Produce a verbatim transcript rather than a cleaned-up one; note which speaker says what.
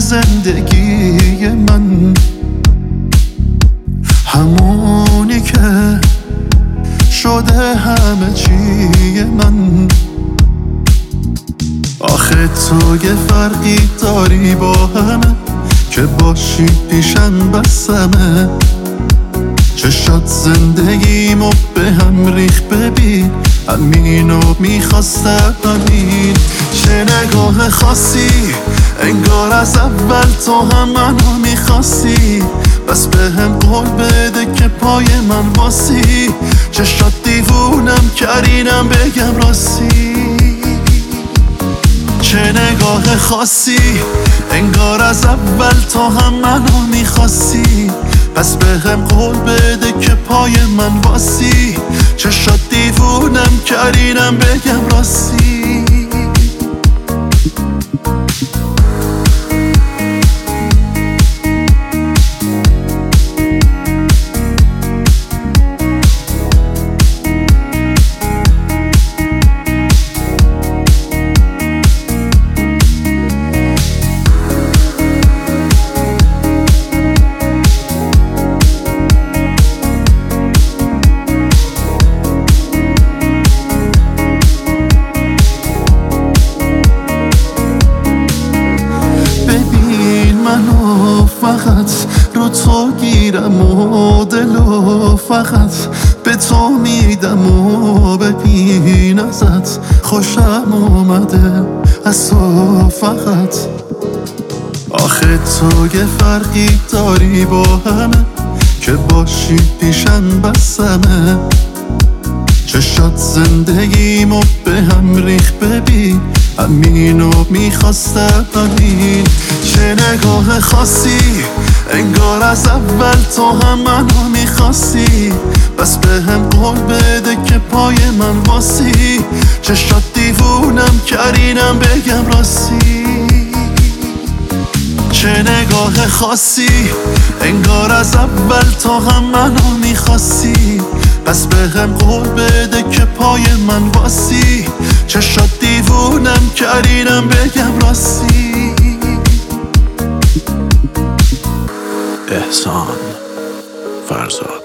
Speaker 1: زندگی من، همونی که شده همه چی من. آخه تو یه فرقی داری با همه، که باشی پیشم بسمه. چشات زندگیمو به هم ریخ، ببین همینو میخواستم همین. چه نگاه خاصی، انگار از اول تو هم منو میخواستی. بس به هم قول بده که پای من واسی. چشات دیوونم کردینم بگم راستی. چه نگاه خاصی، انگار از اول تو هم منو میخواستی. پس به هم قول بده که پای من واسی. چشات دیوونم کردینم بگم راستی. فقط رو تو گیرم و دلو فقط به تو میدم و ببین ازت خوشم اومده از تو فقط. آخه تو یه فرقی داری با همه، که باشی پیشم بسمه. چشات زندگیمو به هم ریخ، ببین همینو میخواستم همین. چه نگاه خاصی، انگار از اول تو هم منو میخواستی. بس به هم قول بده که پای من واسی. چشات دیوونم کردینم بگم راستی. چه نگاه خاصی، انگار از اول تو هم منو میخواستی. پس به هم قول بده که پای من واسی. چشات دیوونم کردینم بگم راستی.
Speaker 2: احسان فرزاد.